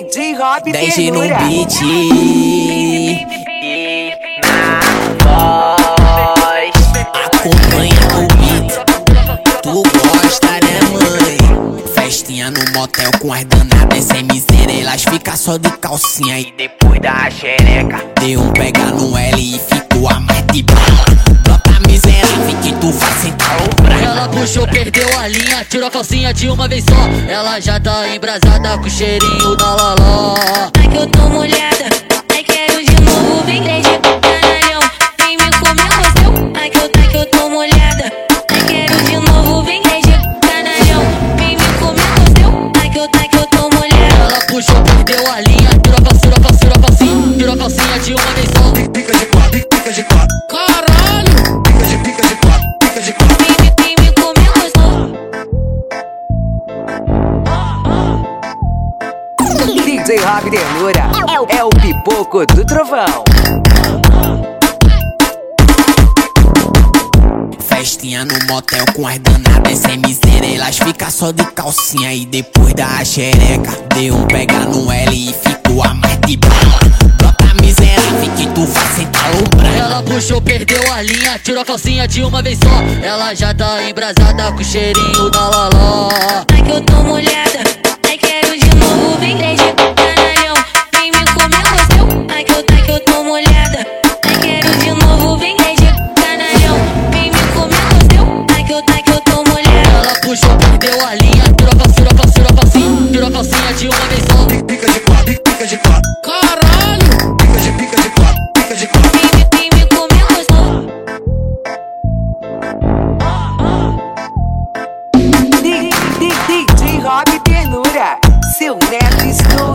DJ Rob 10 no Ternura. beat, na voz, acompanha o beat. Tu gosta, né, mãe? Festinha no motel com as danadas sem miséria. Elas ficam só de calcinha e depois da xereca deu um pega no L e ficou a mais de bala. Bota a miséria, fique tu vai sentar o braço. Ela puxou, perdeu a linha, tirou a calcinha de uma vez só. Ela já tá embrasada com o cheirinho da loló. Ai que eu tô molhada, ai quero de novo, vem grande canalhão, vem me comer gosteu. Ai que eu tô molhada, ai quero de novo, vem grande canalhão, vem me comer gosteu. Ai que eu tô molhada. Ela puxou, perdeu a linha, tirou a calcinha, tirou a calcinha de uma vez só. Pica de quatro, pica de quatro. Caralho! Pica de quatro, pica de quatro. Vem me comer gosteu. DJ Rob Ternura é o pipoco do trovão. Festinha no motel com as danadas sem miséria. Elas ficam só de calcinha e depois da xereca deu um pega no L e ficou a mais de bala. Bota a miséria, fique tu vai sentar o braço. Ela puxou, perdeu a linha, tirou a calcinha de uma vez só. Ela já tá embrasada com o cheirinho da loló. Ai que eu tô molhada, ai quero de novo, vem grande canalhão, vem me comer gosteu. Ai que eu tô molhada, ai quero de novo, vem grande canalhão, vem me comer gosteu. Ai que eu tô molhada. Ela puxou, perdeu a linha, tirou a calcinha, tirou a calcinha de uma vez só. Pica de quatro, pica de quatro. Caralho! Pica de quatro, pica de quatro. Vem me comer gosteu. DJ Rob Ternura, seu neto estourado.